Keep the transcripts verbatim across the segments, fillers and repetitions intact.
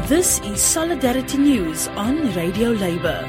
This is Solidarity News on Radio Labour.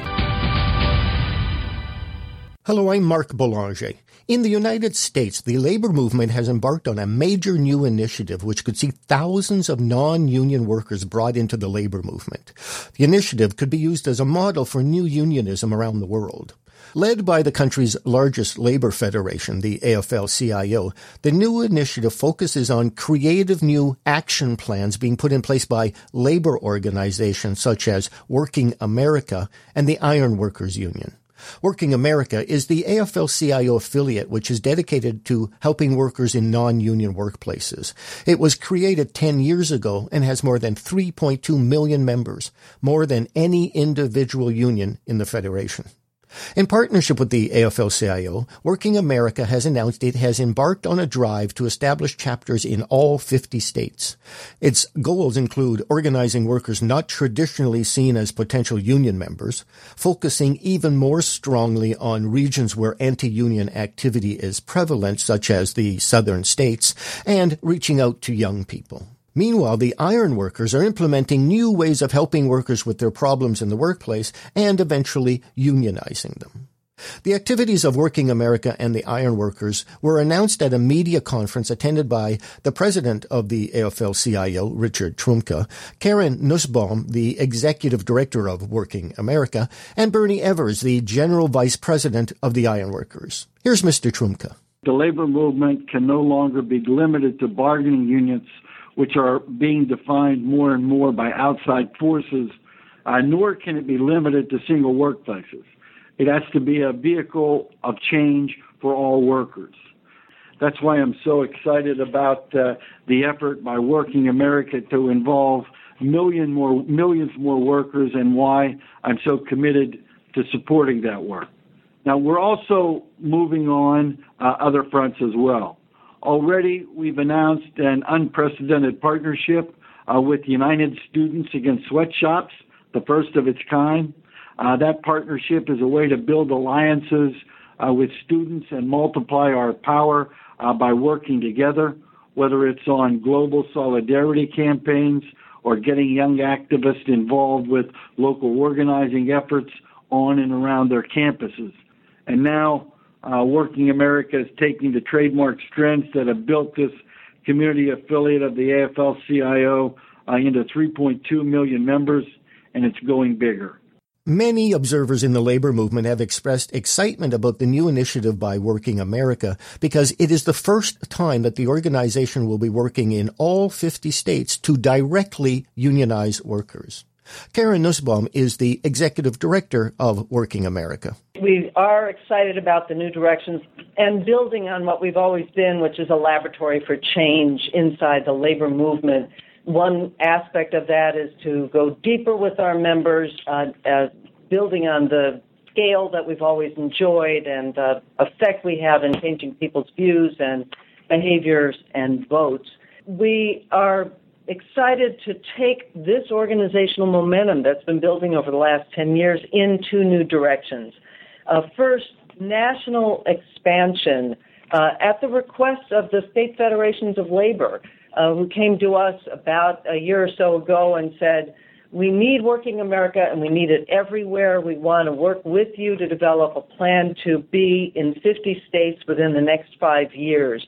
Hello, I'm Mark Boulanger. In the United States, the labor movement has embarked on a major new initiative which could see thousands of non-union workers brought into the labor movement. The initiative could be used as a model for new unionism around the world. Led by the country's largest labor federation, the A F L C I O, the new initiative focuses on creative new action plans being put in place by labor organizations such as Working America and the Iron Workers Union. Working America is the A F L C I O affiliate which is dedicated to helping workers in non-union workplaces. It was created ten years ago and has more than three point two million members, more than any individual union in the federation. In partnership with the A F L C I O, Working America has announced it has embarked on a drive to establish chapters in all fifty states. Its goals include organizing workers not traditionally seen as potential union members, focusing even more strongly on regions where anti-union activity is prevalent, such as the southern states, and reaching out to young people. Meanwhile, the iron workers are implementing new ways of helping workers with their problems in the workplace and eventually unionizing them. The activities of Working America and the iron workers were announced at a media conference attended by the president of the A F L C I O, Richard Trumka, Karen Nussbaum, the executive director of Working America, and Bernie Evers, the general vice president of the iron workers. Here's Mister Trumka. The labor movement can no longer be limited to bargaining unions, which are being defined more and more by outside forces, uh, nor can it be limited to single workplaces. It has to be a vehicle of change for all workers. That's why I'm so excited about uh, the effort by Working America to involve million more, millions more workers, and why I'm so committed to supporting that work. Now, we're also moving on uh, other fronts as well. Already, we've announced an unprecedented partnership uh, with United Students Against Sweatshops, the first of its kind. Uh, that partnership is a way to build alliances uh, with students and multiply our power uh, by working together, whether it's on global solidarity campaigns or getting young activists involved with local organizing efforts on and around their campuses. And now, Uh, Working America is taking the trademark strengths that have built this community affiliate of the A F L C I O uh, into three point two million members, and it's going bigger. Many observers in the labor movement have expressed excitement about the new initiative by Working America because it is the first time that the organization will be working in all fifty states to directly unionize workers. Karen Nussbaum is the executive director of Working America. We are excited about the new directions and building on what we've always been, which is a laboratory for change inside the labor movement. One aspect of that is to go deeper with our members, uh, uh, building on the scale that we've always enjoyed and the effect we have in changing people's views and behaviors and votes. We are excited to take this organizational momentum that's been building over the last ten years into new directions. Uh, first, national expansion uh, at the request of the state federations of labor, uh, who came to us about a year or so ago and said, we need Working America and we need it everywhere. We want to work with you to develop a plan to be in fifty states within the next five years.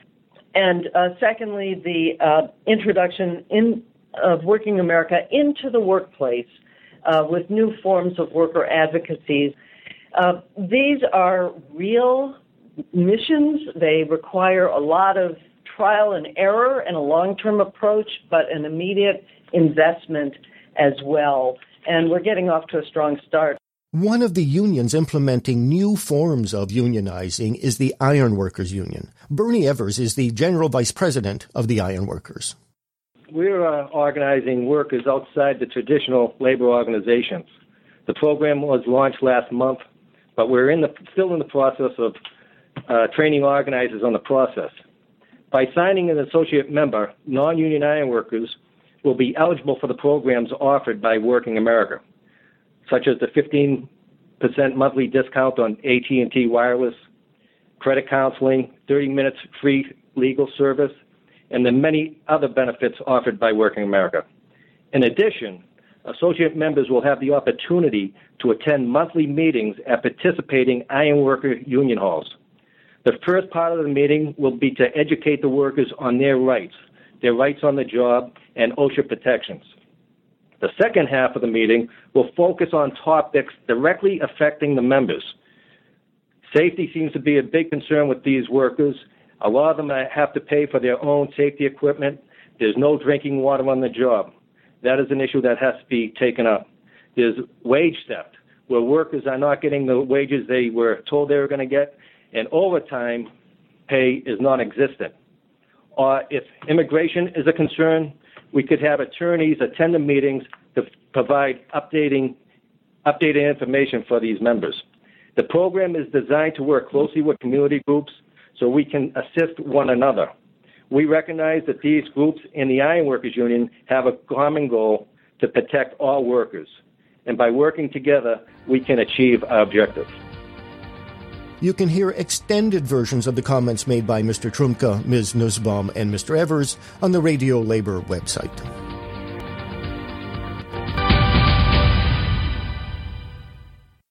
And uh, secondly, the uh, introduction in, of Working America into the workplace uh, with new forms of worker advocacies. Uh, these are real missions. They require a lot of trial and error and a long-term approach, but an immediate investment as well. And we're getting off to a strong start. One of the unions implementing new forms of unionizing is the Iron Workers Union. Bernie Evers is the general vice president of the Iron Workers. We're uh, organizing workers outside the traditional labor organizations. The program was launched last month, but we're in the, still in the process of uh, training organizers on the process. By signing an associate member, non-union iron workers will be eligible for the programs offered by Working America, such as the fifteen percent monthly discount on A T and T wireless, credit counseling, thirty minutes free legal service, and the many other benefits offered by Working America. In addition, associate members will have the opportunity to attend monthly meetings at participating ironworker union halls. The first part of the meeting will be to educate the workers on their rights, their rights on the job, and OSHA protections. The second half of the meeting will focus on topics directly affecting the members. Safety seems to be a big concern with these workers. A lot of them have to pay for their own safety equipment. There's no drinking water on the job. That is an issue that has to be taken up. There's wage theft, where workers are not getting the wages they were told they were going to get, and overtime pay is non-existent. Or if immigration is a concern, we could have attorneys attend the meetings to provide updating, updated information for these members. The program is designed to work closely with community groups so we can assist one another. We recognize that these groups in the Ironworkers Union have a common goal to protect all workers. And by working together, we can achieve our objectives. You can hear extended versions of the comments made by Mister Trumka, Miz Nussbaum, and Mister Evers on the Radio Labor website.